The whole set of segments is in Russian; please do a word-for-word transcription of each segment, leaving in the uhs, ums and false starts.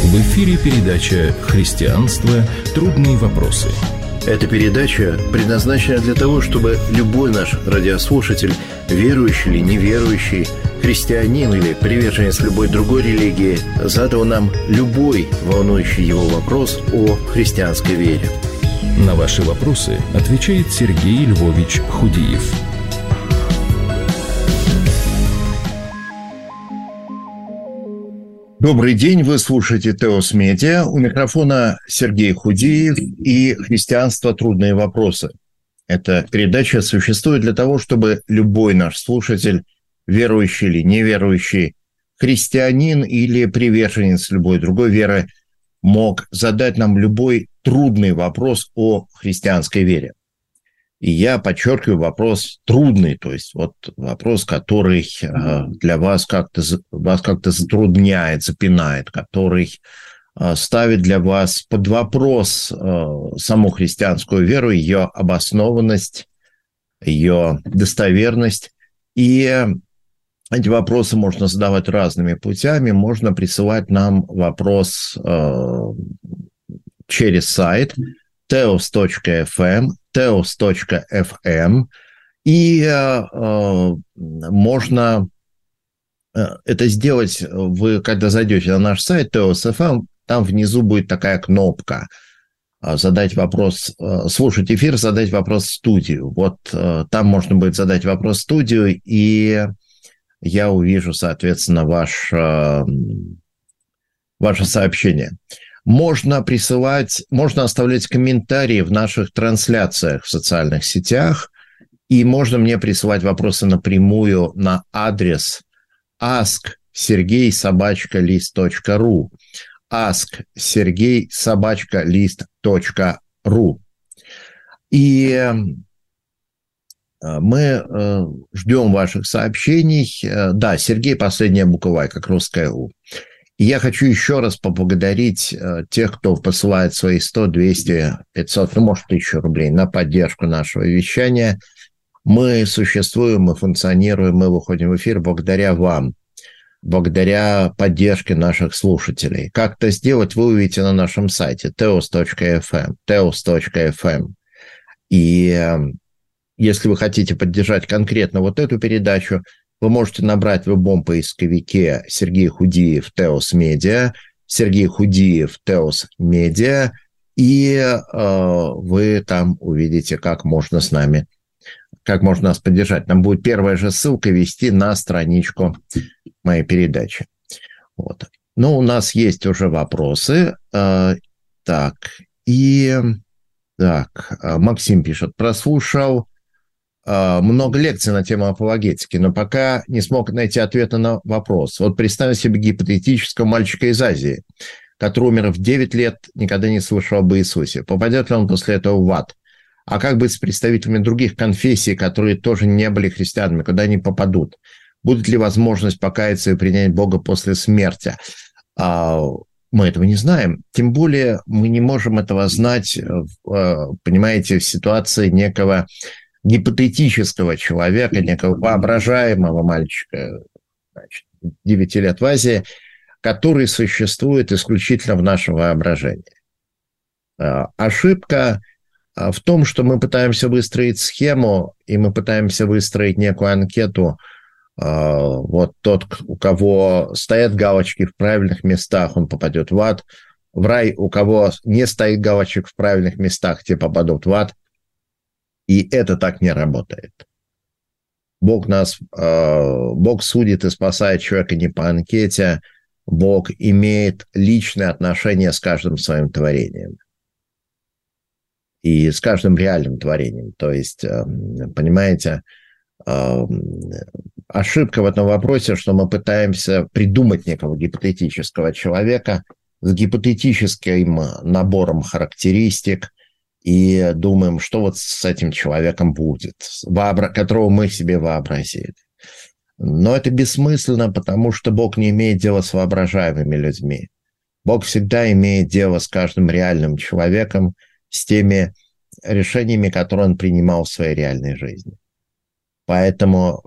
В эфире передача «Христианство. Трудные вопросы». Эта передача предназначена для того, чтобы любой наш радиослушатель, верующий или неверующий, христианин или приверженец любой другой религии, задал нам любой волнующий его вопрос о христианской вере. На ваши вопросы отвечает Сергей Львович Худиев. Добрый день, вы слушаете Теос Медиа. У микрофона Сергей Худиев и «Христианство. Трудные вопросы». Эта передача существует для того, чтобы любой наш слушатель, верующий или неверующий, христианин или приверженец любой другой веры, мог задать нам любой трудный вопрос о христианской вере. И я подчеркиваю, вопрос трудный, то есть вот вопрос, который для вас как-то, вас как-то затрудняет, запинает, который ставит для вас под вопрос саму христианскую веру, ее обоснованность, ее достоверность. И эти вопросы можно задавать разными путями. Можно присылать нам вопрос через сайт теос точка эф эм, теос точка эф эм, и э, можно это сделать, вы когда зайдете на наш сайт теос точка эф эм, там внизу будет такая кнопка «Задать вопрос», слушать эфир, задать вопрос в студию. Вот там можно будет задать вопрос в студию, и я увижу, соответственно, ваш, ваше сообщение. Можно присылать, можно оставлять комментарии в наших трансляциях в социальных сетях, и можно мне присылать вопросы напрямую на адрес ask sergey собака лист точка ру, ask sergey собака лист точка ру. И мы ждем ваших сообщений. Да, Сергей, последняя буква, как русская У. И я хочу еще раз поблагодарить тех, кто посылает свои сто, двести, пятьсот, ну, может, тысячу рублей на поддержку нашего вещания. Мы существуем, мы функционируем, мы выходим в эфир благодаря вам, благодаря поддержке наших слушателей. Как это сделать, вы увидите на нашем сайте теос точка эф эм, теос точка эф эм. И если вы хотите поддержать конкретно вот эту передачу, вы можете набрать в любом поисковике Сергей Худиев Теос Медиа, Сергей Худиев Теос Медиа, и э, вы там увидите, как можно с нами, как можно нас поддержать. Там будет первая же ссылка вести на страничку моей передачи. Вот. Ну, у нас есть уже вопросы. Э, так, и так, Максим пишет, прослушал много лекций на тему апологетики, но пока не смог найти ответа на вопрос. Вот представим себе гипотетического мальчика из Азии, который умер в девять лет, никогда не слышал об Иисусе. Попадет ли он после этого в ад? А как быть с представителями других конфессий, которые тоже не были христианами? Куда они попадут? Будет ли возможность покаяться и принять Бога после смерти? Мы этого не знаем. Тем более мы не можем этого знать, понимаете, в ситуации некого гипотетического человека, некого воображаемого мальчика, значит, девяти лет в Азии, который существует исключительно в нашем воображении. Ошибка в том, что мы пытаемся выстроить схему, и мы пытаемся выстроить некую анкету. Вот тот, у кого стоят галочки в правильных местах, он попадет в ад. В рай, у кого не стоит галочек в правильных местах, те попадут в ад. И это так не работает. Бог нас, Бог судит и спасает человека не по анкете. Бог имеет личное отношение с каждым своим творением. И с каждым реальным творением. То есть, понимаете, ошибка в этом вопросе, что мы пытаемся придумать некого гипотетического человека с гипотетическим набором характеристик, и думаем, что вот с этим человеком будет, которого мы себе вообразили. Но это бессмысленно, потому что Бог не имеет дела с воображаемыми людьми. Бог всегда имеет дело с каждым реальным человеком, с теми решениями, которые он принимал в своей реальной жизни. Поэтому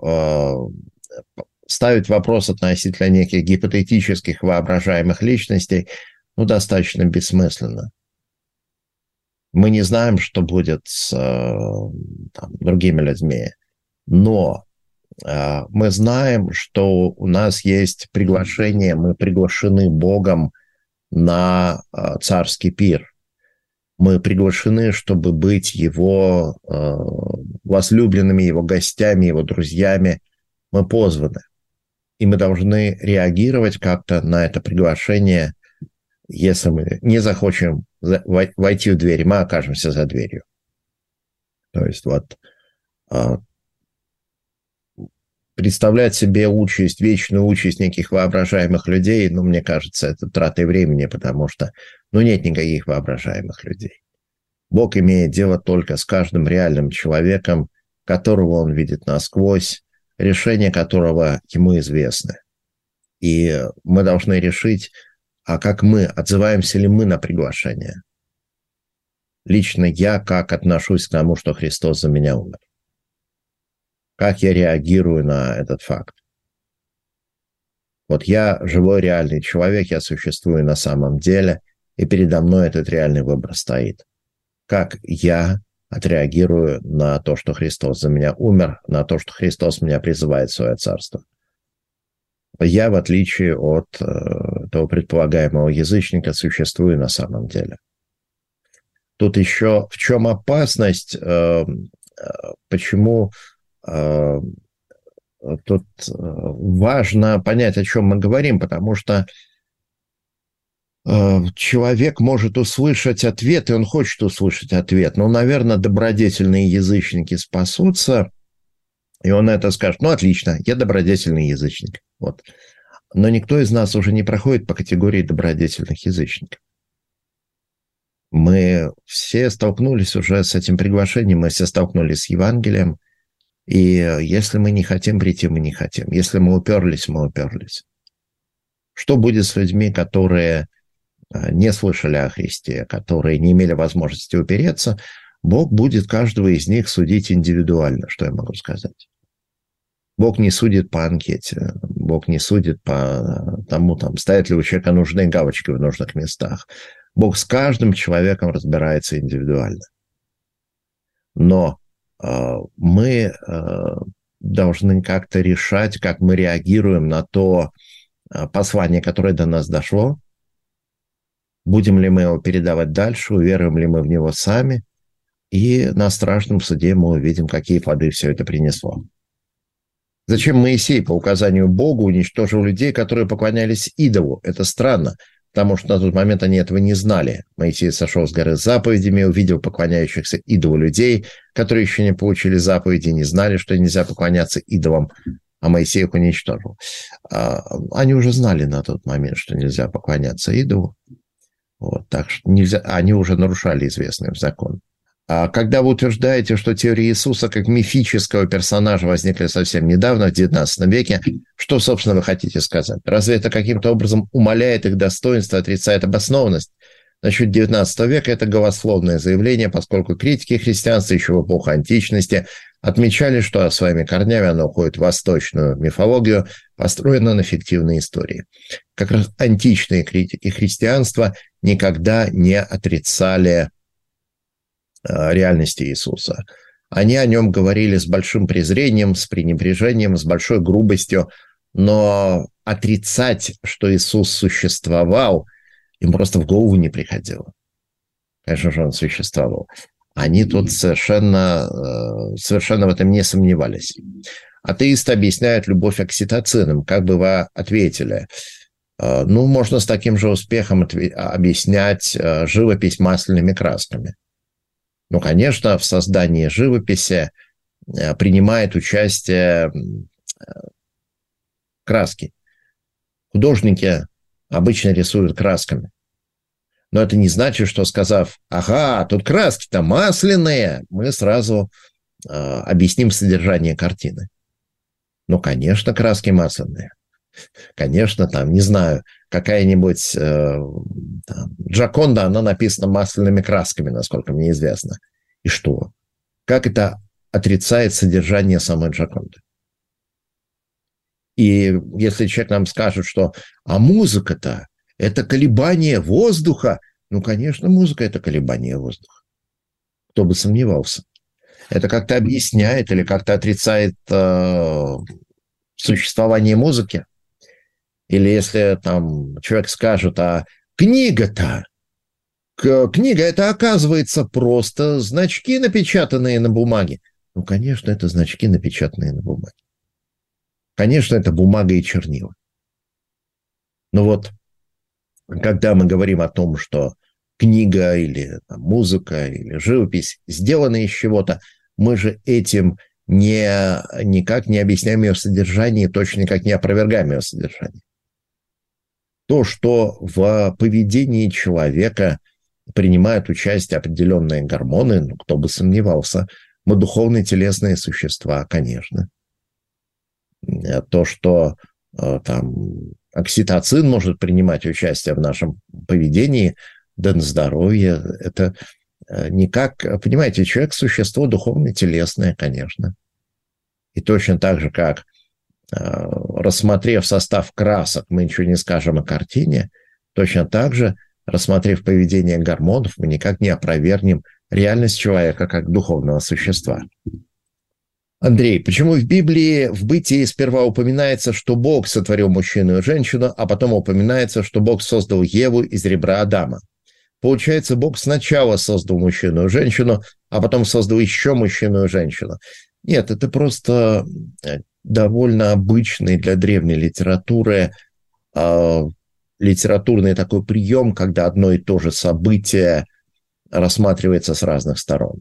э, ставить вопрос относительно неких гипотетических воображаемых личностей ну, достаточно бессмысленно. Мы не знаем, что будет с там, другими людьми, но э, мы знаем, что у нас есть приглашение, мы приглашены Богом на э, царский пир. Мы приглашены, чтобы быть Его э, возлюбленными, Его гостями, Его друзьями. Мы позваны. И мы должны реагировать как-то на это приглашение. Если мы не захочем войти в дверь, мы окажемся за дверью. То есть вот э, представлять себе участь, вечную участь неких воображаемых людей, ну, мне кажется, это тратой времени, потому что, ну, нет никаких воображаемых людей. Бог имеет дело только с каждым реальным человеком, которого Он видит насквозь, решения которого Ему известны. И мы должны решить, а как мы, отзываемся ли мы на приглашение. Лично я как отношусь к тому, что Христос за меня умер. Как я реагирую на этот факт? Вот я живой, реальный человек, я существую на самом деле, и передо мной этот реальный выбор стоит. Как я отреагирую на то, что Христос за меня умер, на то, что Христос меня призывает в свое царство? Я, в отличие от э, того предполагаемого язычника, существую на самом деле. Тут еще в чем опасность, э, э, почему... Тут важно понять, о чем мы говорим, потому что человек может услышать ответ, и он хочет услышать ответ. Ну, наверное, добродетельные язычники спасутся, и он это скажет: ну, отлично, я добродетельный язычник. Вот. Но никто из нас уже не проходит по категории добродетельных язычников. Мы все столкнулись уже с этим приглашением, мы все столкнулись с Евангелием. И если мы не хотим прийти, мы не хотим. Если мы уперлись, мы уперлись. Что будет с людьми, которые не слышали о Христе, которые не имели возможности упереться? Бог будет каждого из них судить индивидуально, что я могу сказать. Бог не судит по анкете, Бог не судит по тому, там, стоят ли у человека нужные галочки в нужных местах. Бог с каждым человеком разбирается индивидуально. Но мы должны как-то решать, как мы реагируем на то послание, которое до нас дошло. Будем ли мы его передавать дальше, уверуем ли мы в него сами. И на страшном суде мы увидим, какие плоды все это принесло. Зачем Моисей по указанию Бога уничтожил людей, которые поклонялись идолу? Это странно, потому что на тот момент они этого не знали. Моисей сошел с горы с заповедями, увидел поклоняющихся идолу людей, которые еще не получили заповеди, не знали, что нельзя поклоняться идолам, а Моисей их уничтожил. Они уже знали на тот момент, что нельзя поклоняться идолу. Вот, так что нельзя, они уже нарушали известный закон. А когда вы утверждаете, что теория Иисуса как мифического персонажа возникли совсем недавно, в девятнадцатом веке, что, собственно, вы хотите сказать? Разве это каким-то образом умаляет их достоинство, отрицает обоснованность? Насчет девятнадцатого века это голословное заявление, поскольку критики христианства еще в эпоху античности отмечали, что своими корнями оно уходит в восточную мифологию, построенную на фиктивной истории. Как раз античные критики христианства никогда не отрицали реальности Иисуса. Они о нем говорили с большим презрением, с пренебрежением, с большой грубостью, но отрицать, что Иисус существовал, им просто в голову не приходило. Конечно же, он существовал. Они тут совершенно, совершенно в этом не сомневались. Атеисты объясняют любовь окситоцином. Как бы вы ответили? Ну, можно с таким же успехом объяснять живопись масляными красками. Ну, конечно, в создании живописи принимает участие краски. Художники обычно рисуют красками. Но это не значит, что, сказав: ага, тут краски-то масляные, мы сразу э, объясним содержание картины. Ну, конечно, краски масляные. Конечно, там, не знаю, какая-нибудь э, там, Джоконда, она написана масляными красками, насколько мне известно. И что? Как это отрицает содержание самой Джоконды? И если человек нам скажет, что а музыка-то, это колебание воздуха. Ну, конечно, музыка – это колебание воздуха. Кто бы сомневался. Это как-то объясняет или как-то отрицает э, существование музыки. Или если там человек скажет, а книга-то, книга – это, оказывается, просто значки, напечатанные на бумаге. Ну, конечно, это значки, напечатанные на бумаге. Конечно, это бумага и чернила. Но вот, когда мы говорим о том, что книга или там, музыка или живопись сделаны из чего-то, мы же этим не, никак не объясняем ее содержание, точно никак не опровергаем ее содержание. То, что в поведении человека принимают участие определенные гормоны, ну, кто бы сомневался, мы духовные телесные существа, конечно. То, что там окситоцин может принимать участие в нашем поведении, да на здоровье, это никак... Понимаете, человек – существо духовно-телесное, конечно. И точно так же, как, рассмотрев состав красок, мы ничего не скажем о картине, точно так же, рассмотрев поведение гормонов, мы никак не опровергнем реальность человека как духовного существа. Андрей, почему в Библии в Бытии сперва упоминается, что Бог сотворил мужчину и женщину, а потом упоминается, что Бог создал Еву из ребра Адама? Получается, Бог сначала создал мужчину и женщину, а потом создал еще мужчину и женщину. Нет, это просто довольно обычный для древней литературы э, литературный такой прием, когда одно и то же событие рассматривается с разных сторон.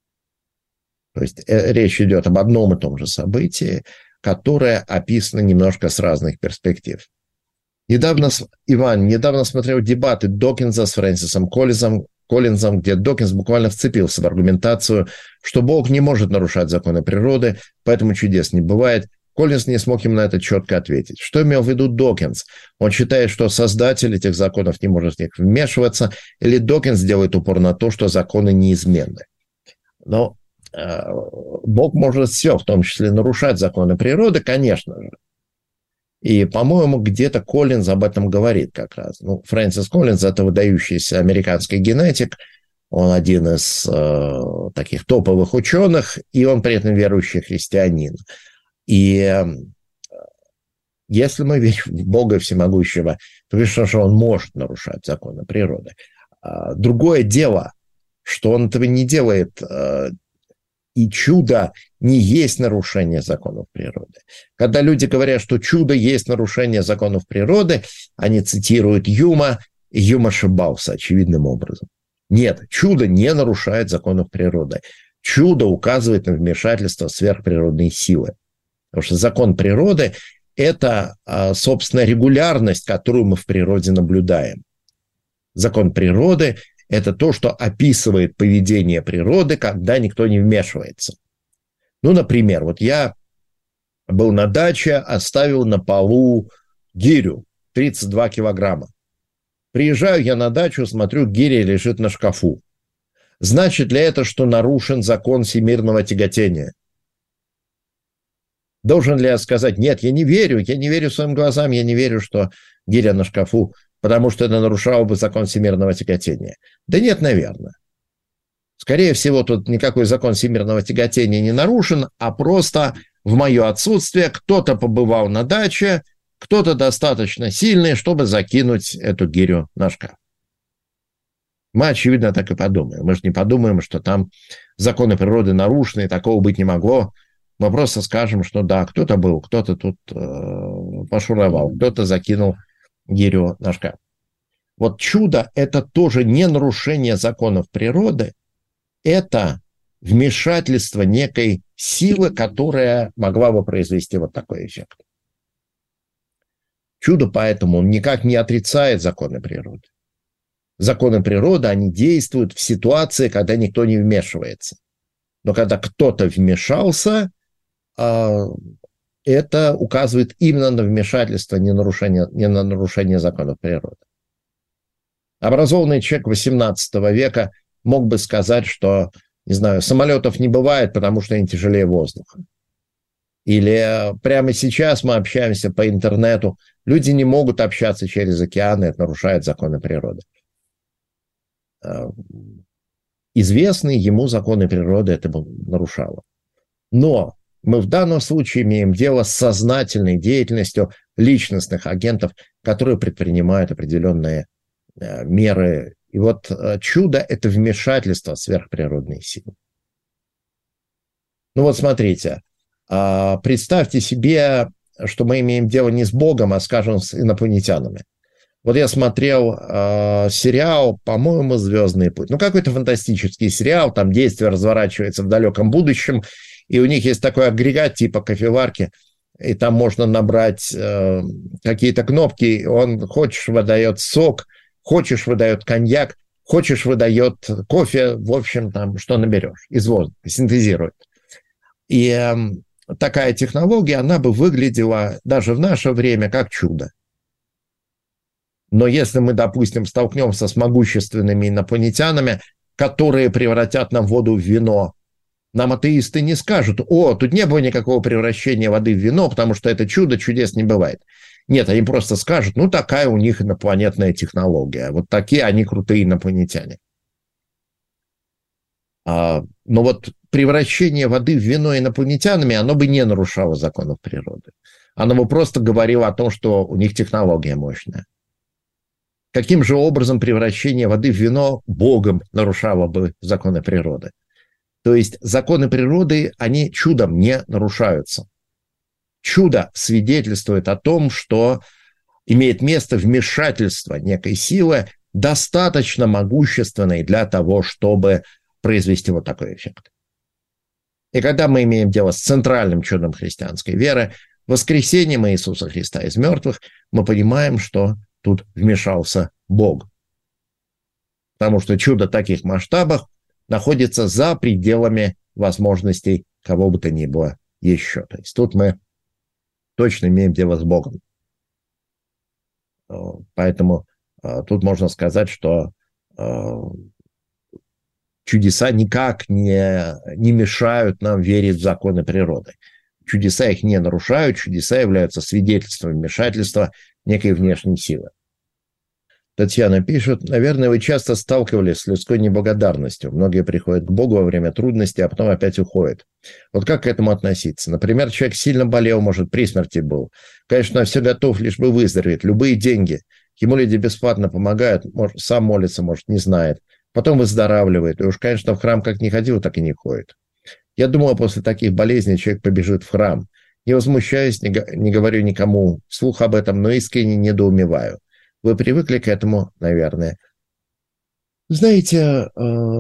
То есть э, речь идет об одном и том же событии, которое описано немножко с разных перспектив. Недавно, Иван, недавно смотрел дебаты Докинза с Фрэнсисом Коллинзом, Коллинзом, где Докинз буквально вцепился в аргументацию, что Бог не может нарушать законы природы, поэтому чудес не бывает. Коллинз не смог ему на это четко ответить. Что имел в виду Докинз? Он считает, что создатель этих законов не может в них вмешиваться, или Докинз делает упор на то, что законы неизменны. Но э, Бог может все, в том числе нарушать законы природы, конечно же. И, по-моему, где-то Коллинз об этом говорит как раз. Ну, Фрэнсис Коллинз – это выдающийся американский генетик, он один из э, таких топовых ученых, и он при этом верующий христианин. И э, если мы верим в Бога Всемогущего, то, конечно, что он может нарушать законы природы. А другое дело, что он этого не делает, э, и чудо не есть нарушение законов природы. Когда люди говорят, что чудо есть нарушение законов природы, они цитируют Юма, и Юм ошибался очевидным образом. Нет, чудо не нарушает законов природы. Чудо указывает на вмешательство сверхприродной силы. Потому что закон природы – это, собственно, регулярность, которую мы в природе наблюдаем. Закон природы – это то, что описывает поведение природы, когда никто не вмешивается. Ну, например, вот я был на даче, оставил на полу гирю тридцать два килограмма. Приезжаю я на дачу, смотрю, гиря лежит на шкафу. Значит ли это, что нарушен закон всемирного тяготения? Должен ли я сказать, нет, я не верю, я не верю своим глазам, я не верю, что гиря на шкафу, потому что это нарушало бы закон всемирного тяготения? Да нет, наверное. Скорее всего, тут никакой закон всемирного тяготения не нарушен, а просто в мое отсутствие кто-то побывал на даче, кто-то достаточно сильный, чтобы закинуть эту гирю на шкаф. Мы, очевидно, так и подумаем. Мы же не подумаем, что там законы природы нарушены, и такого быть не могло. Мы просто скажем, что да, кто-то был, кто-то тут э, пошуровал, кто-то закинул гирю на шкаф. Вот чудо – это тоже не нарушение законов природы, это вмешательство некой силы, которая могла бы произвести вот такой эффект. Чудо поэтому никак не отрицает законы природы. Законы природы, они действуют в ситуации, когда никто не вмешивается. Но когда кто-то вмешался, это указывает именно на вмешательство, не, нарушение, не на нарушение законов природы. Образованный человек восемнадцатого века мог бы сказать, что, не знаю, самолетов не бывает, потому что они тяжелее воздуха. Или прямо сейчас мы общаемся по интернету. Люди не могут общаться через океаны, это нарушает законы природы. Известные ему законы природы это нарушало. Но мы в данном случае имеем дело с сознательной деятельностью личностных агентов, которые предпринимают определенные меры. И вот чудо – это вмешательство в сверхприродные силы. Ну вот смотрите, представьте себе, что мы имеем дело не с Богом, а, скажем, с инопланетянами. Вот я смотрел э, сериал, по-моему, «Звездный путь». Ну, какой-то фантастический сериал, там действие разворачивается в далеком будущем, и у них есть такой агрегат типа кофеварки, и там можно набрать э, какие-то кнопки, он, хочешь, выдает сок, хочешь, выдает коньяк, хочешь, выдает кофе, в общем, там, что наберешь, из воздуха, синтезирует. И э, такая технология, она бы выглядела даже в наше время как чудо. Но если мы, допустим, столкнемся с могущественными инопланетянами, которые превратят нам воду в вино, нам атеисты не скажут: о, тут не было никакого превращения воды в вино, потому что это чудо, чудес не бывает. Нет, они просто скажут: ну, такая у них инопланетная технология, вот такие они крутые инопланетяне. А, но вот превращение воды в вино инопланетянами, оно бы не нарушало законов природы. Оно бы просто говорило о том, что у них технология мощная. Каким же образом превращение воды в вино Богом нарушало бы законы природы? То есть законы природы, они чудом не нарушаются. Чудо свидетельствует о том, что имеет место вмешательство некой силы, достаточно могущественной для того, чтобы произвести вот такой эффект. И когда мы имеем дело с центральным чудом христианской веры, воскресением Иисуса Христа из мертвых, мы понимаем, что тут вмешался Бог. Потому что чудо в таких масштабах находится за пределами возможностей кого бы то ни было еще. То есть тут мы точно имеем дело с Богом. Поэтому тут можно сказать, что чудеса никак не, не мешают нам верить в законы природы. Чудеса их не нарушают, чудеса являются свидетельством вмешательства некой внешней силы. Татьяна пишет: наверное, вы часто сталкивались с людской неблагодарностью. Многие приходят к Богу во время трудностей, а потом опять уходят. Вот как к этому относиться? Например, человек сильно болел, может, при смерти был. Конечно, все готов, лишь бы выздороветь. Любые деньги. Ему люди бесплатно помогают, может, сам молится, может, не знает. Потом выздоравливает. И уж, конечно, в храм как не ходил, так и не ходит. Я думала, после таких болезней человек побежит в храм. Не возмущаюсь, не, не говорю никому вслух об этом, но искренне недоумеваю. Вы привыкли к этому, наверное. Знаете,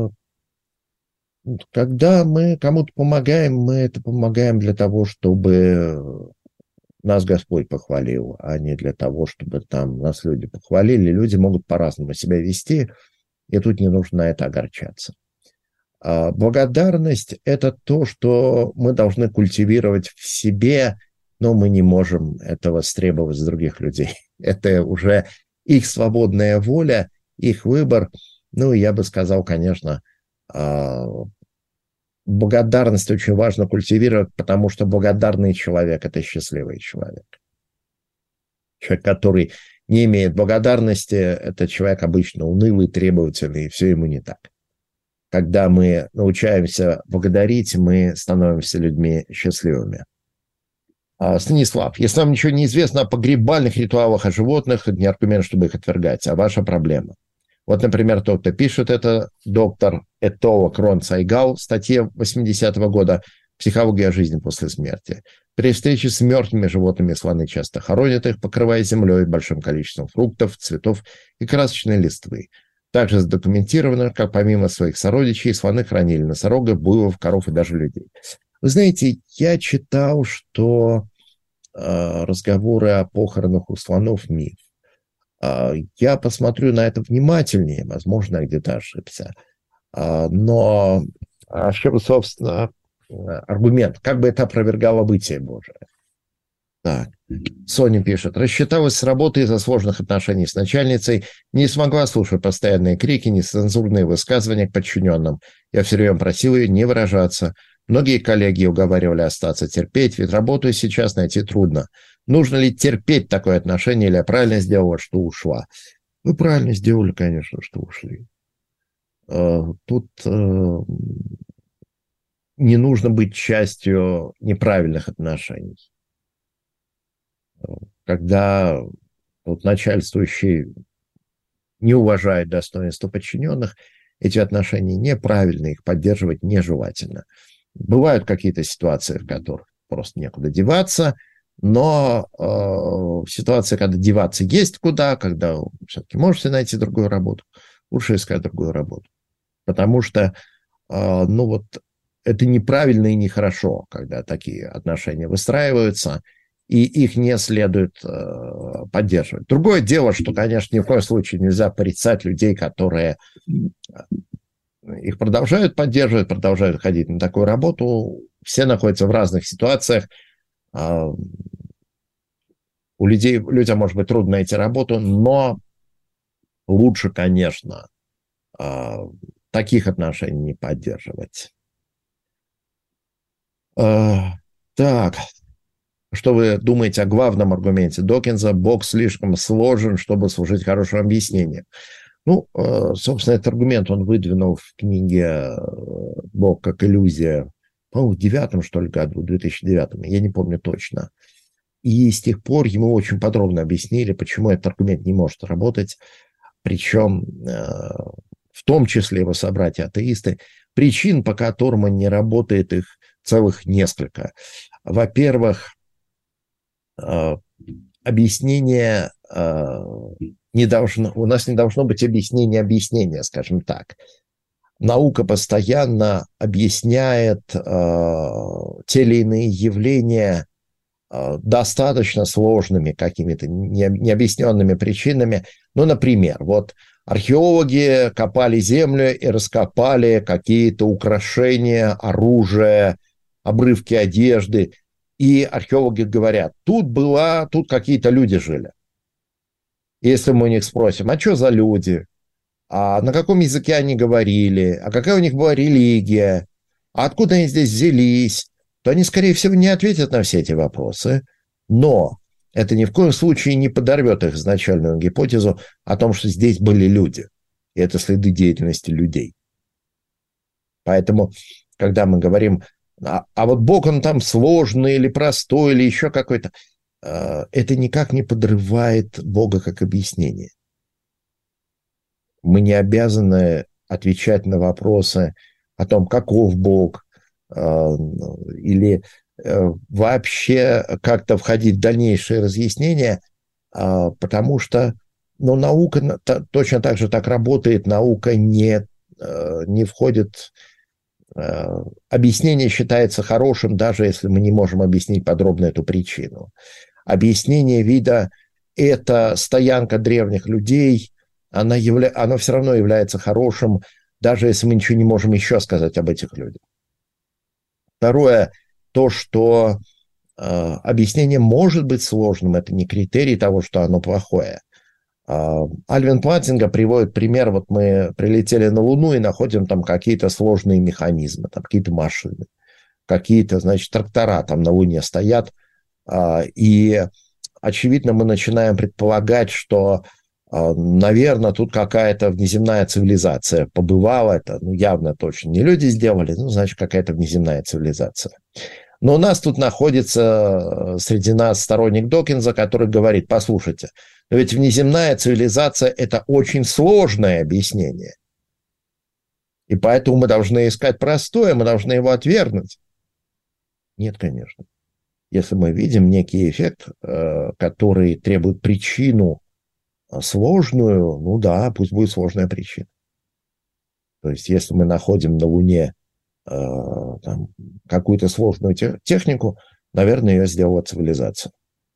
когда мы кому-то помогаем, мы это помогаем для того, чтобы нас Господь похвалил, а не для того, чтобы там нас люди похвалили. Люди могут по-разному себя вести, и тут не нужно на это огорчаться. Благодарность – это то, что мы должны культивировать в себе, но мы не можем этого требовать с других людей. Это уже их свободная воля, их выбор. Ну, я бы сказал, конечно, благодарность очень важно культивировать, потому что благодарный человек – это счастливый человек. Человек, который не имеет благодарности, это человек обычно унылый, требовательный, и все ему не так. Когда мы научаемся благодарить, мы становимся людьми счастливыми. Станислав, если вам ничего не известно о погребальных ритуалах, о животных, это не аргумент, чтобы их отвергать, а ваша проблема. Вот, например, тот, кто пишет это, доктор этолог Рон Сайгал в статье восьмидесятого года «Психология жизни после смерти». При встрече с мертвыми животными слоны часто хоронят их, покрывая землей большим количеством фруктов, цветов и красочной листвы. Также задокументировано, как помимо своих сородичей слоны хранили носорогов, буйволов, коров и даже людей. Вы знаете, я читал, что э, разговоры о похоронах у слонов – миф. Э, я посмотрю на это внимательнее, возможно, я где-то ошибся. Э, но в чем, собственно, аргумент? Как бы это опровергало бытие Божие? Так. Соня пишет: рассчиталась с работы из-за сложных отношений с начальницей, не смогла слушать постоянные крики, нецензурные высказывания к подчиненным. Я все время просил ее не выражаться. Многие коллеги уговаривали остаться терпеть, ведь работу сейчас найти трудно. Нужно ли терпеть такое отношение, или я правильно сделала, что ушла? Вы правильно сделали, конечно, что ушли. Тут не нужно быть частью неправильных отношений. Когда вот начальствующий не уважает достоинство подчиненных, эти отношения неправильные, их поддерживать нежелательно. Бывают какие-то ситуации, в которых просто некуда деваться, но э, ситуация, когда деваться есть куда, когда все-таки можете найти другую работу, лучше искать другую работу. Потому что, э, ну вот, это неправильно и нехорошо, когда такие отношения выстраиваются, и их не следует э, поддерживать. Другое дело, что, конечно, ни в коем случае нельзя порицать людей, которые их продолжают поддерживать, продолжают ходить на такую работу. Все находятся в разных ситуациях. Э, у людей, людям, может быть, трудно найти работу, но лучше, конечно, э, таких отношений не поддерживать. Э, так... Что вы думаете о главном аргументе Докинза? Бог слишком сложен, чтобы служить хорошим объяснением. Ну, собственно, этот аргумент он выдвинул в книге «Бог как иллюзия», по-моему, в девятом, что ли, году, в две тысячи девятом, я не помню точно. И с тех пор ему очень подробно объяснили, почему этот аргумент не может работать, причем в том числе его собратья-атеисты, причин, по которым он не работает, их целых несколько. Во-первых, объяснение не должно, у нас не должно быть объяснения объяснения, скажем так. Наука постоянно объясняет те или иные явления достаточно сложными какими-то необъясненными причинами. Ну, например, вот археологи копали землю и раскопали какие-то украшения, оружие, обрывки одежды. И археологи говорят, тут была, тут какие-то люди жили. Если мы у них спросим, а что за люди? А на каком языке они говорили? А какая у них была религия? А откуда они здесь взялись? То они, скорее всего, не ответят на все эти вопросы. Но это ни в коем случае не подорвет их изначальную гипотезу о том, что здесь были люди. И это следы деятельности людей. Поэтому, когда мы говорим... А, а вот Бог, он там сложный или простой, или еще какой-то. Э, это никак не подрывает Бога как объяснение. Мы не обязаны отвечать на вопросы о том, каков Бог, э, или э, вообще как-то входить в дальнейшие разъяснения, э, потому что ну, наука та, точно так же так работает, наука не, э, не входит... Объяснение считается хорошим, даже если мы не можем объяснить подробно эту причину. Объяснение вида – это стоянка древних людей, она, явля... она все равно является хорошим, даже если мы ничего не можем еще сказать об этих людях. Второе, то, что э, объяснение может быть сложным, это не критерий того, что оно плохое. Альвин Платтинга приводит пример, вот мы прилетели на Луну и находим там какие-то сложные механизмы, там какие-то машины, какие-то, значит, трактора там на Луне стоят, и, очевидно, мы начинаем предполагать, что, наверное, тут какая-то внеземная цивилизация побывала, это ну, явно точно не люди сделали, ну, значит, какая-то внеземная цивилизация. Но у нас тут находится среди нас сторонник Докинза, который говорит, послушайте, но ведь внеземная цивилизация – это очень сложное объяснение. И поэтому мы должны искать простое, мы должны его отвергнуть. Нет, конечно. Если мы видим некий эффект, который требует причину сложную, ну да, пусть будет сложная причина. То есть, если мы находим на Луне там, какую-то сложную технику, наверное, ее сделала цивилизация.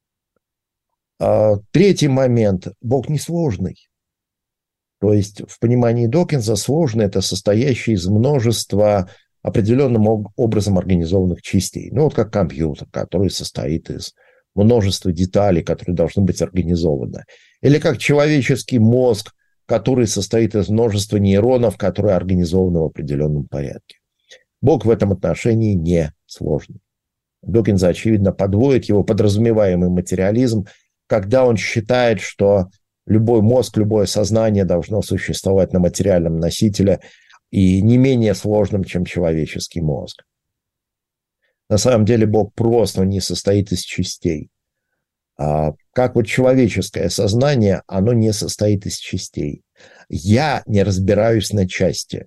Третий момент. Бог не сложный. То есть в понимании Докинза сложный – это состоящий из множества определенным образом организованных частей. Ну, вот как компьютер, который состоит из множества деталей, которые должны быть организованы. Или как человеческий мозг, который состоит из множества нейронов, которые организованы в определенном порядке. Бог в этом отношении не сложный. Докинз, очевидно, подводит его подразумеваемый материализм, когда он считает, что любой мозг, любое сознание должно существовать на материальном носителе и не менее сложным, чем человеческий мозг. На самом деле Бог прост, он не состоит из частей. А как вот человеческое сознание, оно не состоит из частей. Я не разбираюсь на части.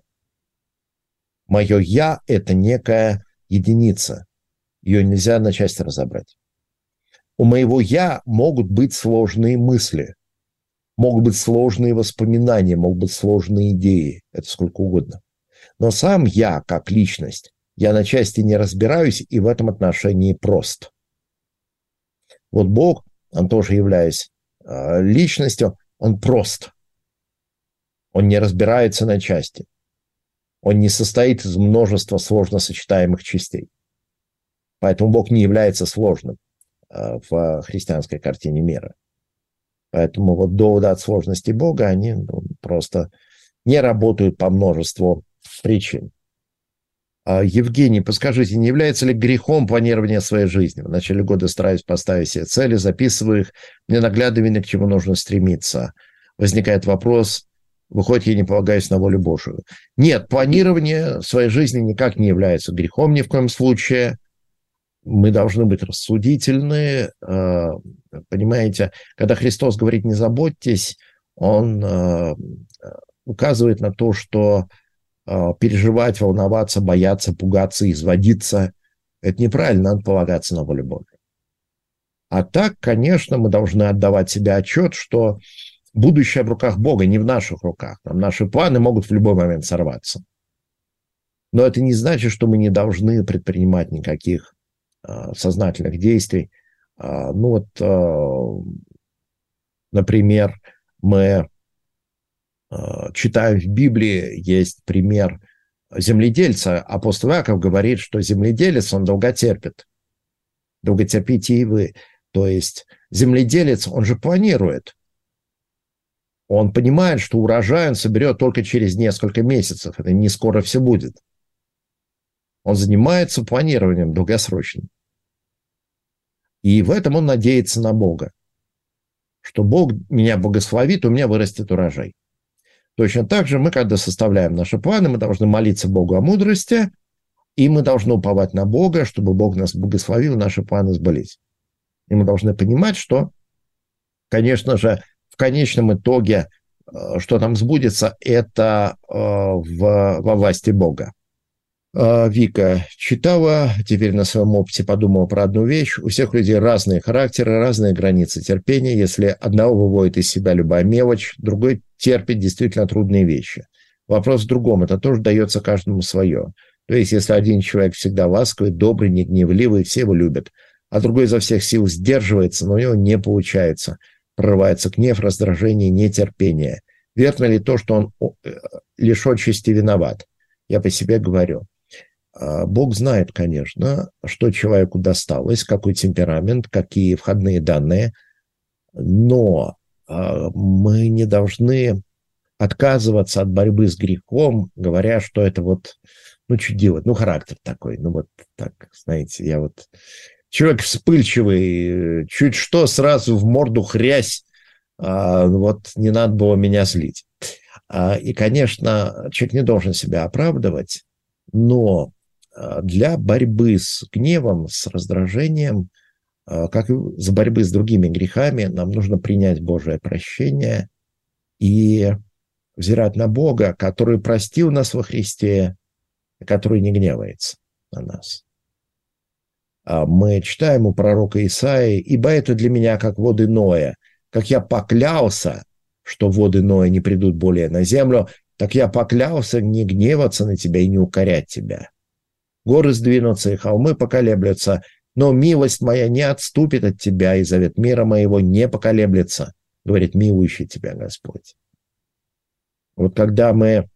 Мое «я» – это некая единица. Ее нельзя на части разобрать. У моего «я» могут быть сложные мысли, могут быть сложные воспоминания, могут быть сложные идеи. Это сколько угодно. Но сам «я» как личность, я на части не разбираюсь и в этом отношении прост. Вот Бог, он тоже являясь э, личностью, он прост. Он не разбирается на части. Он не состоит из множества сложно сочетаемых частей. Поэтому Бог не является сложным э, в христианской картине мира. Поэтому вот доводы от сложности Бога, они ну, просто не работают по множеству причин. Евгений, подскажите, не является ли грехом планирование своей жизни? В начале года стараюсь поставить себе цели, записываю их, мне наглядно видно, к чему нужно стремиться. Возникает вопрос, выходит, я не полагаюсь на волю Божию. Нет, планирование своей жизни никак не является грехом ни в коем случае. Мы должны быть рассудительны. Понимаете, когда Христос говорит «не заботьтесь», Он указывает на то, что переживать, волноваться, бояться, пугаться, изводиться – это неправильно, надо полагаться на волю Божию. А так, конечно, мы должны отдавать себе отчет, что будущее в руках Бога, не в наших руках. Там наши планы могут в любой момент сорваться. Но это не значит, что мы не должны предпринимать никаких э, сознательных действий. Э, ну вот, э, например, мы читаем в Библии, есть пример земледельца. Апостол Иаков говорит, что земледелец, он долготерпит. Долготерпите и вы. То есть земледелец, он же планирует. Он понимает, что урожай он соберет только через несколько месяцев. Это не скоро все будет. Он занимается планированием долгосрочным. И в этом он надеется на Бога. Что Бог меня благословит, у меня вырастет урожай. Точно так же мы, когда составляем наши планы, мы должны молиться Богу о мудрости, и мы должны уповать на Бога, чтобы Бог нас благословил, наши планы сбылись. И мы должны понимать, что, конечно же, в конечном итоге, что там сбудется, это в, во власти Бога. Вика читала, теперь на своем опыте подумала про одну вещь. У всех людей разные характеры, разные границы терпения. Если одного выводит из себя любая мелочь, другой терпит действительно трудные вещи. Вопрос в другом. Это тоже дается каждому свое. То есть, если один человек всегда ласковый, добрый, негневливый, все его любят, а другой изо всех сил сдерживается, но у него не получается. Прорывается гнев, раздражение, нетерпение. Верно ли то, что он лишь отчасти виноват? Я по себе говорю. Бог знает, конечно, что человеку досталось, какой темперамент, какие входные данные, но мы не должны отказываться от борьбы с грехом, говоря, что это вот, ну, что делать, ну, характер такой, ну, вот так, знаете, я вот человек вспыльчивый, чуть что сразу в морду хрясь, вот не надо было меня злить. И, конечно, человек не должен себя оправдывать, но для борьбы с гневом, с раздражением, как и за борьбы с другими грехами, нам нужно принять Божие прощение и взирать на Бога, который простил нас во Христе, который не гневается на нас. Мы читаем у пророка Исаии: «Ибо это для меня как воды Ноя, как я поклялся, что воды Ноя не придут более на землю, так я поклялся не гневаться на тебя и не укорять тебя. Горы сдвинутся и холмы поколеблются, но милость моя не отступит от тебя, и завет мира моего не поколеблется, говорит милующий тебя Господь». Вот когда мы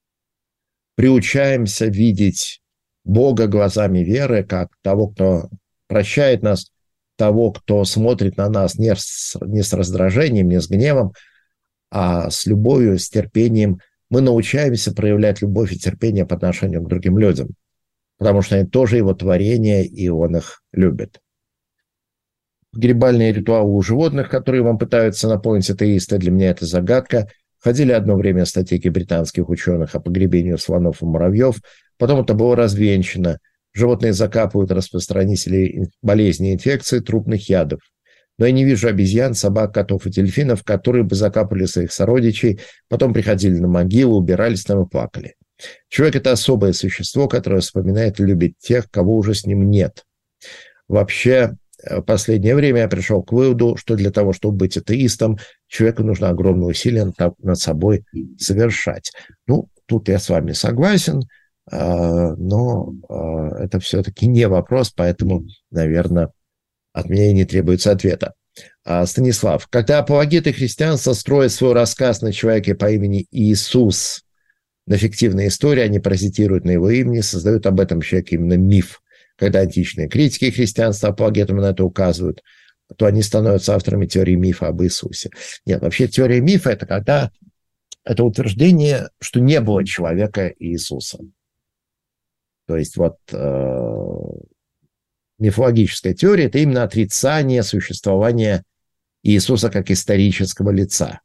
приучаемся видеть Бога глазами веры, как того, кто прощает нас, того, кто смотрит на нас не с, не с раздражением, не с гневом, а с любовью, с терпением, мы научаемся проявлять любовь и терпение по отношению к другим людям. потому что они тоже его творение, и он их любит. Погребальные ритуалы у животных, которые вам пытаются напомнить атеисты, для меня это загадка. Ходили одно время статейки британских ученых о погребении слонов и муравьев, потом это было развенчано. Животные закапывают распространителей болезней и инфекций трупных ядов. Но я не вижу обезьян, собак, котов и дельфинов, которые бы закапывали своих сородичей, потом приходили на могилу, убирались там и плакали. Человек – это особое существо, которое вспоминает и любит тех, кого уже с ним нет. Вообще, в последнее время я пришел к выводу, что для того, чтобы быть атеистом, человеку нужно огромное усилие над собой совершать. Ну, тут я с вами согласен, но это все-таки не вопрос, поэтому, наверное, от меня и не требуется ответа. Станислав, когда апологеты христианства строят свой рассказ на человеке по имени Иисус, на фиктивной истории, они паразитируют на его имени, создают об этом человеке именно миф. Когда античные критики христианства апологетами на это указывают, то они становятся авторами теории мифа об Иисусе. Нет, вообще теория мифа – это когда это утверждение, что не было человека Иисуса. То есть вот э, мифологическая теория – это именно отрицание существования Иисуса как исторического лица.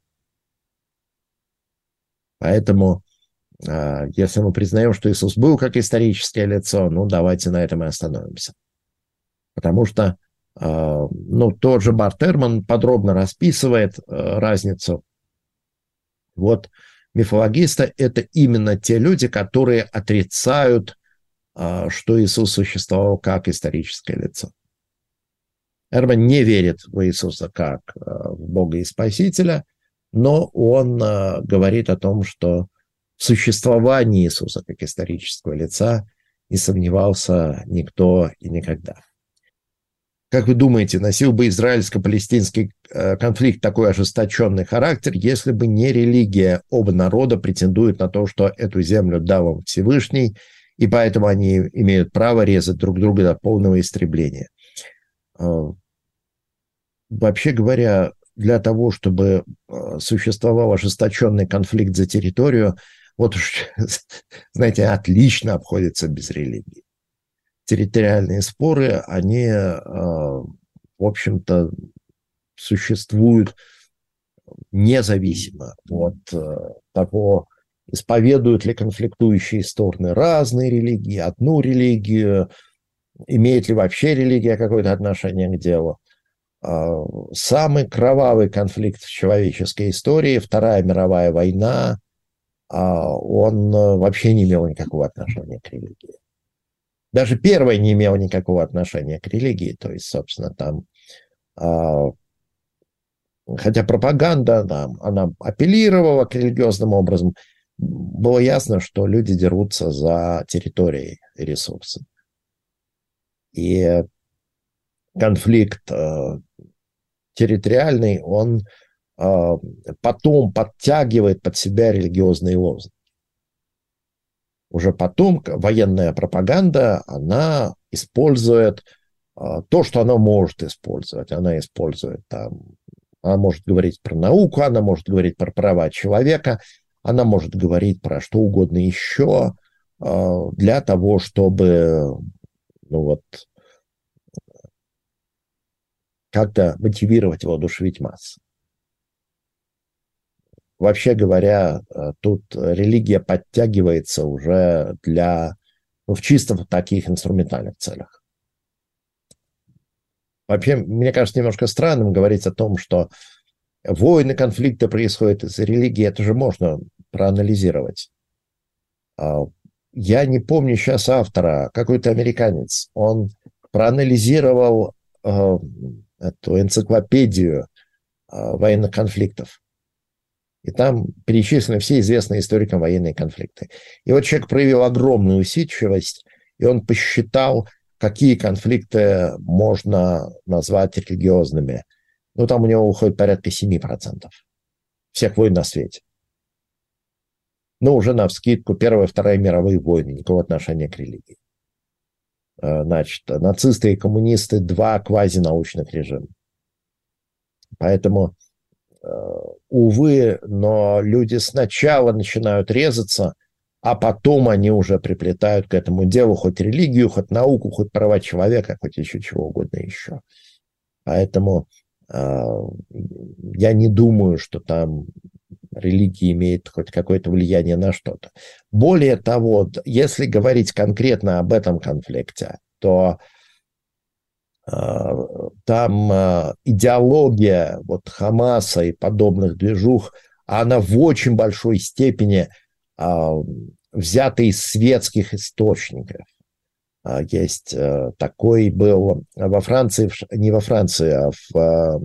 Поэтому э, если мы признаем, что Иисус был как историческое лицо, ну, давайте на этом и остановимся. Потому что э, ну, тот же Барт Эрман подробно расписывает э, разницу. Вот мифологисты – это именно те люди, которые отрицают, что Иисус существовал как историческое лицо. Эрман не верит в Иисуса как в Бога и Спасителя, но он говорит о том, что в существовании Иисуса как исторического лица не сомневался никто и никогда. Как вы думаете, носил бы израильско-палестинский конфликт такой ожесточенный характер, если бы не религия? Оба народа претендуют на то, что эту землю дал им Всевышний, и поэтому они имеют право резать друг друга до полного истребления. Вообще говоря, для того, чтобы существовал ожесточенный конфликт за территорию, вот уж, знаете, отлично обходится без религии. Территориальные споры, они, в общем-то, существуют независимо от того, исповедуют ли конфликтующие стороны разные религии, одну религию, имеет ли вообще религия какое-то отношение к делу. Самый кровавый конфликт в человеческой истории, Вторая мировая война, он вообще не имел никакого отношения к религии. Даже первая не имела никакого отношения к религии, то есть, собственно, там, хотя пропаганда, там, она апеллировала к религиозным образом, было ясно, что люди дерутся за территории и ресурсы. И конфликт э, территориальный, он э, потом подтягивает под себя религиозные лозунги. Уже потом военная пропаганда, она использует э, то, что она может использовать. Она использует там, она может говорить про науку, она может говорить про права человека, она может говорить про что угодно еще э, для того, чтобы ну вот, как-то мотивировать, воодушевить массы. Вообще говоря, тут религия подтягивается уже для, ну, в чисто таких инструментальных целях. Вообще, мне кажется, немножко странным говорить о том, что войны, конфликты происходят из-за религии. Это же можно проанализировать. Я не помню сейчас автора, какой-то американец. Он проанализировал э, эту энциклопедию э, военных конфликтов. И там перечислены все известные историкам военные конфликты. И вот человек проявил огромную усидчивость, и он посчитал, какие конфликты можно назвать религиозными. Ну, там у него уходит порядка семь процентов всех войн на свете. Но уже навскидку Первая и Вторая мировые войны, никакого отношения к религии. Значит, нацисты и коммунисты – два квазинаучных режима. Поэтому, увы, но люди сначала начинают резаться, а потом они уже приплетают к этому делу хоть религию, хоть науку, хоть права человека, хоть еще чего угодно еще. Поэтому э, я не думаю, что там религия имеет хоть какое-то влияние на что-то. Более того, если говорить конкретно об этом конфликте, то там идеология вот Хамаса и подобных движух, она в очень большой степени взята из светских источников. Есть такой был во Франции, не во Франции, а в,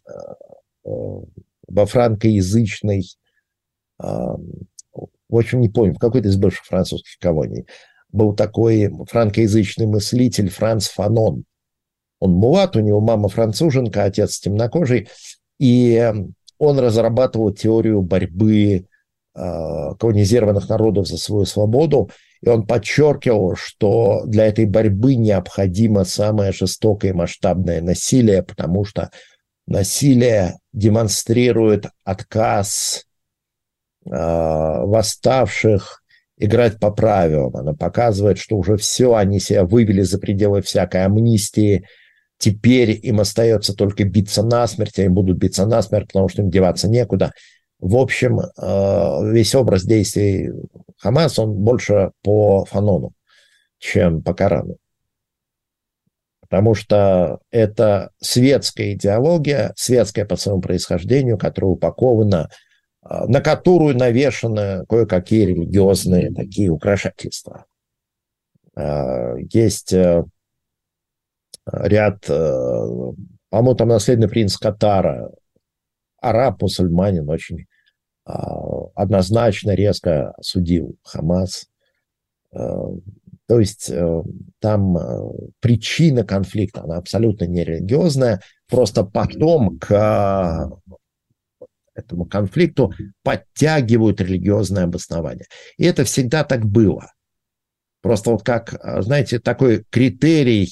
во франкоязычной, в общем, не помню, в какой-то из бывших французских колоний, был такой франкоязычный мыслитель Франц Фанон. Он мулат, у него мама француженка, отец темнокожий, и он разрабатывал теорию борьбы э, колонизированных народов за свою свободу, и он подчеркивал, что для этой борьбы необходимо самое жестокое и масштабное насилие, потому что насилие демонстрирует отказ э, восставших играть по правилам. Оно показывает, что уже все, они себя вывели за пределы всякой амнистии. Теперь им остается только биться насмерть, они будут биться насмерть, потому что им деваться некуда. В общем, весь образ действий Хамас, он больше по Фанону, чем по Корану. Потому что это светская идеология, светская по своему происхождению, которая упакована, на которую навешаны кое-какие религиозные такие украшательства. Есть ряд, по-моему, там наследный принц Катара, араб, мусульманин, очень однозначно, резко осудил Хамас. То есть там причина конфликта, она абсолютно не религиозная, просто потом к этому конфликту подтягивают религиозное обоснование. И это всегда так было. Просто вот как, знаете, такой критерий,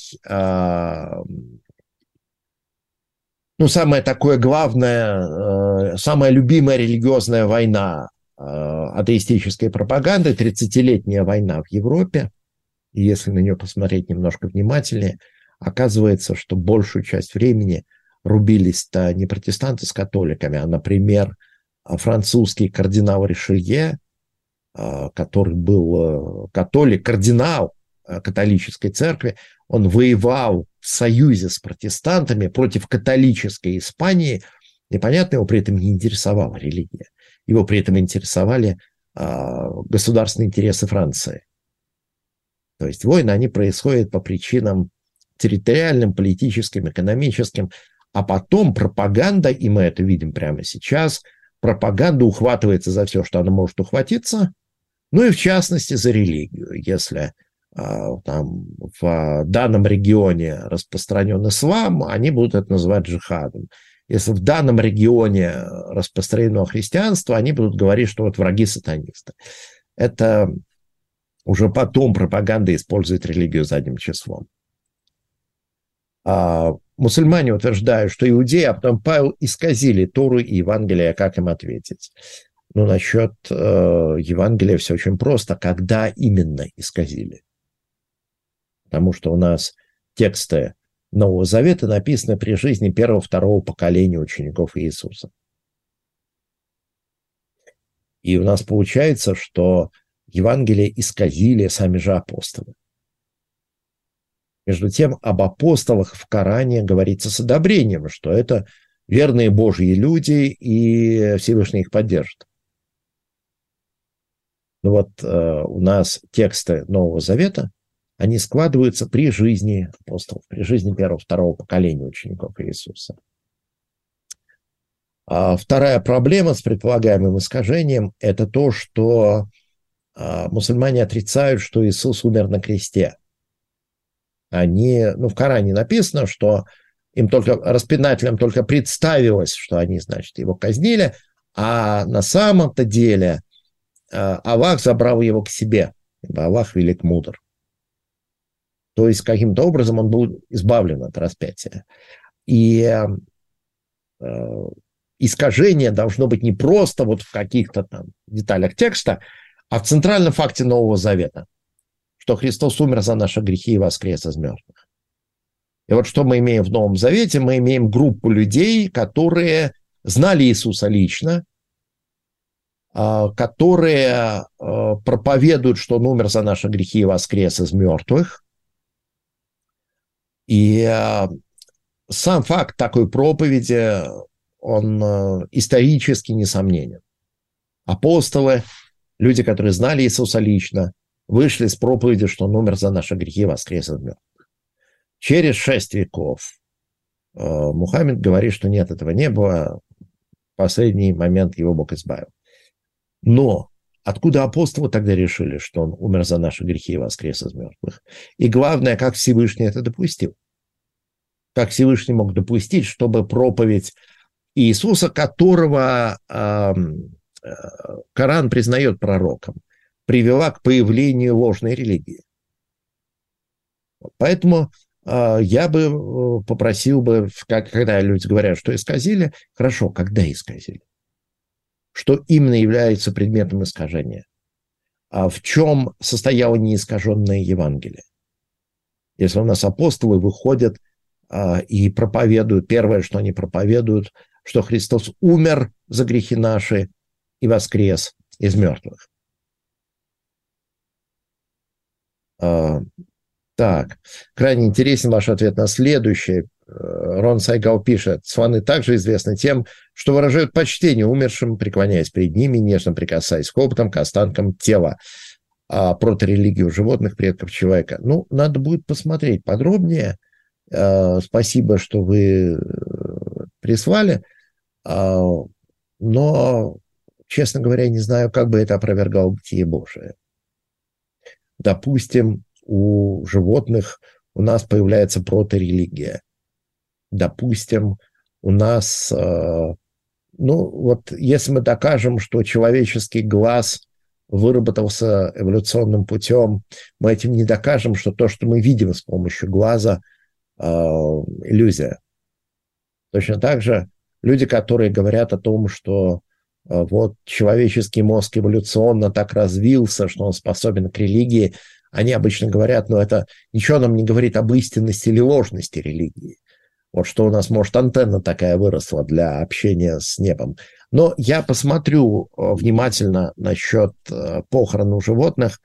ну, самое такое главное, самая любимая религиозная война атеистической пропаганды, тридцатилетняя война в Европе, и если на нее посмотреть немножко внимательнее, оказывается, что большую часть времени рубились-то не протестанты с католиками, а, например, французский кардинал Ришелье, который был католик, кардинал католической церкви, он воевал в союзе с протестантами против католической Испании, и, понятно, его при этом не интересовала религия. Его при этом интересовали государственные интересы Франции. То есть войны, они происходят по причинам территориальным, политическим, экономическим, а потом пропаганда, и мы это видим прямо сейчас, пропаганда ухватывается за все, что она может ухватиться, ну и в частности за религию. Если а, там в данном регионе распространен ислам, они будут это называть джихадом. Если в данном регионе распространено христианство, они будут говорить, что вот враги сатанисты. Это уже потом пропаганда использует религию задним числом. А мусульмане утверждают, что иудеи, а потом Павел исказили Тору и Евангелие, как им ответить? Ну, насчет э, Евангелия все очень просто. Когда именно исказили? Потому что у нас тексты Нового Завета написаны при жизни первого-второго поколения учеников Иисуса. И у нас получается, что Евангелие исказили сами же апостолы. Между тем, об апостолах в Коране говорится с одобрением, что это верные Божьи люди, и Всевышний их поддержит. Но вот э, у нас тексты Нового Завета, они складываются при жизни апостолов, при жизни первого-второго поколения учеников Иисуса. А вторая проблема с предполагаемым искажением – это то, что э, мусульмане отрицают, что Иисус умер на кресте. Они, ну, в Коране написано, что им только, распинателям только представилось, что они, значит, его казнили, а на самом-то деле Аллах забрал его к себе, ибо Аллах велик мудр. То есть, каким-то образом он был избавлен от распятия. И э, искажение должно быть не просто вот в каких-то там деталях текста, а в центральном факте Нового Завета, что Христос умер за наши грехи и воскрес из мертвых. И вот что мы имеем в Новом Завете? Мы имеем группу людей, которые знали Иисуса лично, которые проповедуют, что Он умер за наши грехи и воскрес из мертвых. И сам факт такой проповеди, он исторически несомненен. Апостолы, люди, которые знали Иисуса лично, вышли с проповедью, что Он умер за наши грехи и воскрес из мертвых. Через шесть веков Мухаммед говорит, что нет, этого не было. В последний момент его Бог избавил. Но откуда апостолы тогда решили, что Он умер за наши грехи и воскрес из мертвых? И главное, как Всевышний это допустил? Как Всевышний мог допустить, чтобы проповедь Иисуса, которого э, э, Коран признает пророком, привела к появлению ложной религии? Поэтому э, я бы попросил бы, как, когда люди говорят, что исказили, хорошо, когда исказили? Что именно является предметом искажения? А в чем состояло неискаженное Евангелие? Если у нас апостолы выходят а, и проповедуют, первое, что они проповедуют, что Христос умер за грехи наши и воскрес из мертвых. А, так, крайне интересен ваш ответ на следующее. Рон Сайгал пишет: сваны также известны тем, что выражают почтение умершим, преклоняясь перед ними, нежно прикасаясь хоботом к останкам тела. А проторелигию животных, предков человека. Ну, надо будет посмотреть подробнее. Спасибо, что вы прислали. Но, честно говоря, не знаю, как бы это опровергало Бытие Божие. Допустим, у животных у нас появляется проторелигия. Допустим, у нас, ну, вот если мы докажем, что человеческий глаз выработался эволюционным путем, мы этим не докажем, что то, что мы видим с помощью глаза, иллюзия. Точно так же люди, которые говорят о том, что вот человеческий мозг эволюционно так развился, что он способен к религии, они обычно говорят, но это ничего нам не говорит об истинности или ложности религии. Вот что у нас, может, антенна такая выросла для общения с небом. Но я посмотрю внимательно насчет похорон у животных.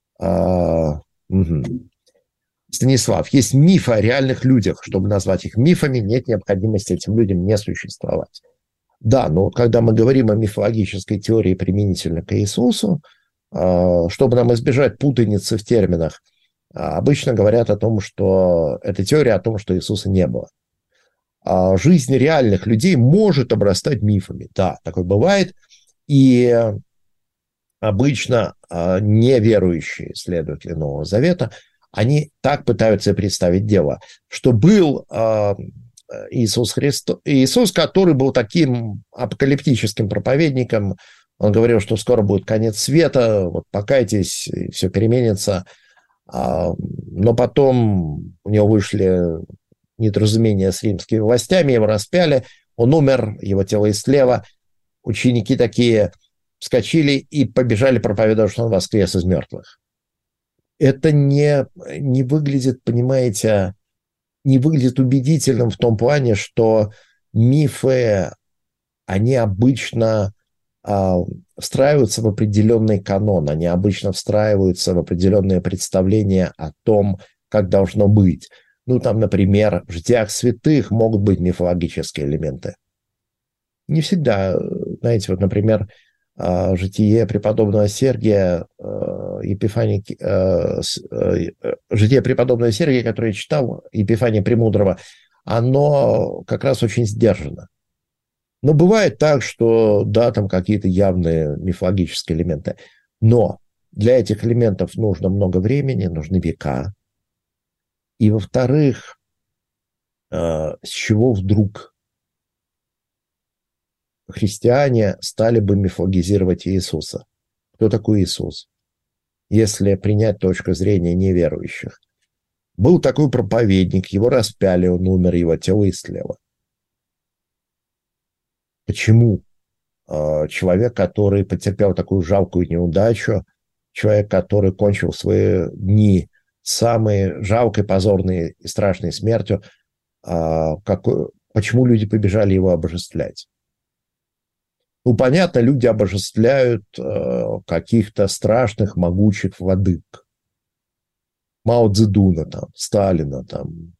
Угу. Станислав, есть мифы о реальных людях. Чтобы назвать их мифами, нет необходимости этим людям не существовать. Да, но когда мы говорим о мифологической теории применительно к Иисусу, чтобы нам избежать путаницы в терминах, обычно говорят о том, что это теория о том, что Иисуса не было. Жизнь реальных людей может обрастать мифами. Да, такое бывает. И обычно неверующие следователи Нового Завета, они так пытаются представить дело, что был Иисус Христос, Иисус, который был таким апокалиптическим проповедником. Он говорил, что скоро будет конец света, вот покайтесь, и все переменится. Но потом у него вышли недоразумения с римскими властями, его распяли, он умер, его тело истлело. Ученики такие вскочили и побежали проповедовать, что он воскрес из мертвых. Это не, не выглядит, понимаете, не выглядит убедительным в том плане, что мифы, они обычно а, встраиваются в определенный канон, они обычно встраиваются в определенное представление о том, как должно быть. Ну, там, например, в житиях святых могут быть мифологические элементы. Не всегда. Знаете, вот, например, житие преподобного Сергия, Епифания, житие преподобного Сергия, которое я читал, Епифания Премудрого, оно как раз очень сдержано. Но бывает так, что, да, там какие-то явные мифологические элементы. Но для этих элементов нужно много времени, нужны века. И, во-вторых, с чего вдруг христиане стали бы мифологизировать Иисуса? Кто такой Иисус? Если принять точку зрения неверующих. Был такой проповедник, его распяли, он умер, его тело истлело. Почему человек, который потерпел такую жалкую неудачу, человек, который кончил свои дни самой жалкой, позорной и страшной смертью, какой, почему люди побежали его обожествлять? Ну, понятно, люди обожествляют каких-то страшных, могучих владык. Мао Цзэдуна, там, Сталина, там,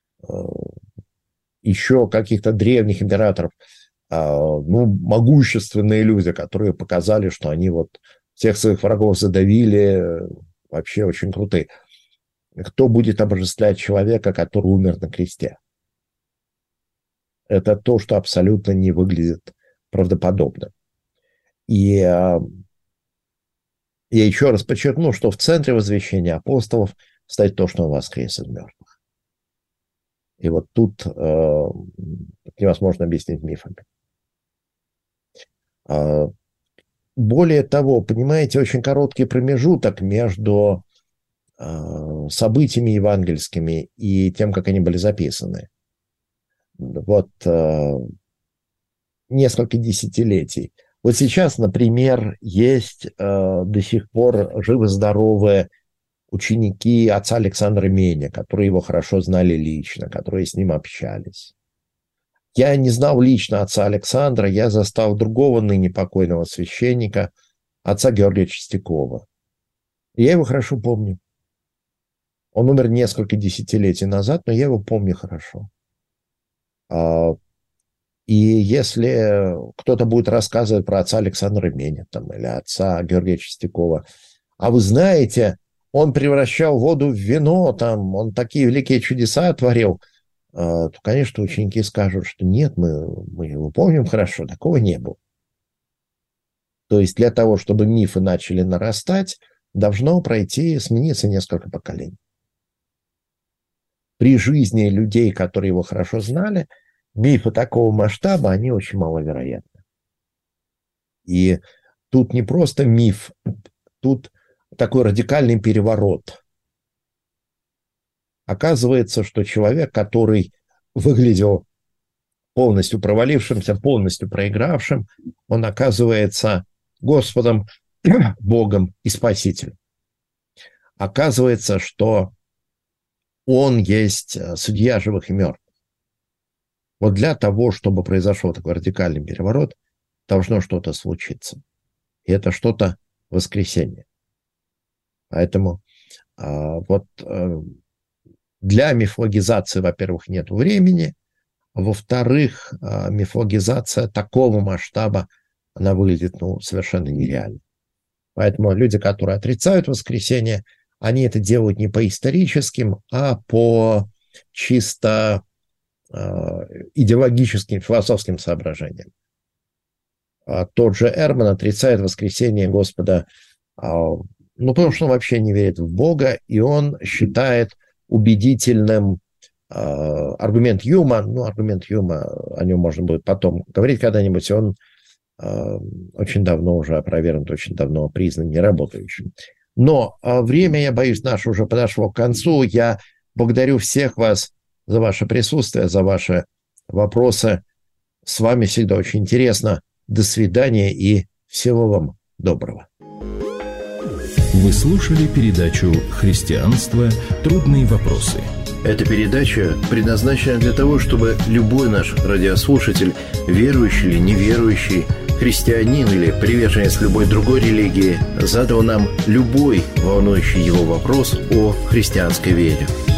еще каких-то древних императоров, ну, могущественные люди, которые показали, что они вот всех своих врагов задавили, вообще очень крутые. Кто будет обожествлять человека, который умер на кресте? Это то, что абсолютно не выглядит правдоподобно. И я еще раз подчеркну, что в центре возвещения апостолов стоит то, что он воскрес из мертвых. И вот тут э, невозможно объяснить мифами. Э, более того, понимаете, очень короткий промежуток между э, событиями евангельскими и тем, как они были записаны. Вот э, несколько десятилетий. Вот сейчас, например, есть э, до сих пор живы-здоровые ученики отца Александра Меня, которые его хорошо знали лично, которые с ним общались. Я не знал лично отца Александра, я застал другого ныне покойного священника, отца Георгия Чистякова. И я его хорошо помню. Он умер несколько десятилетий назад, но я его помню хорошо. И если кто-то будет рассказывать про отца Александра Меня там, или отца Георгия Чистякова, а вы знаете, он превращал воду в вино, там, он такие великие чудеса творил, то, конечно, ученики скажут, что нет, мы, мы его помним хорошо, такого не было. То есть для того, чтобы мифы начали нарастать, должно пройти, смениться несколько поколений. При жизни людей, которые его хорошо знали, мифы такого масштаба, они очень маловероятны. И тут не просто миф, тут такой радикальный переворот. Оказывается, что человек, который выглядел полностью провалившимся, полностью проигравшим, он оказывается Господом, Богом и Спасителем. Оказывается, что он есть судья живых и мертвых. Вот для того, чтобы произошел такой радикальный переворот, должно что-то случиться. И это что-то воскресение. Поэтому а, вот а, для мифологизации, во-первых, нет времени, а во-вторых, а, мифологизация такого масштаба, она выглядит ну, совершенно нереально. Поэтому люди, которые отрицают воскресение, они это делают не по историческим, а по чисто а, идеологическим, философским соображениям. А тот же Эрман отрицает воскресение Господа, а, ну, потому что он вообще не верит в Бога, и он считает убедительным э, аргумент Юма, ну, аргумент Юма, о нем можно будет потом говорить когда-нибудь, он э, очень давно уже опровергнут, очень давно признан неработающим. Но э, время, я боюсь, наше уже подошло к концу. Я благодарю всех вас за ваше присутствие, за ваши вопросы. С вами всегда очень интересно. До свидания и всего вам доброго. Вы слушали передачу «Христианство. Трудные вопросы». Эта передача предназначена для того, чтобы любой наш радиослушатель, верующий или неверующий, христианин или приверженец любой другой религии, задал нам любой волнующий его вопрос о христианской вере.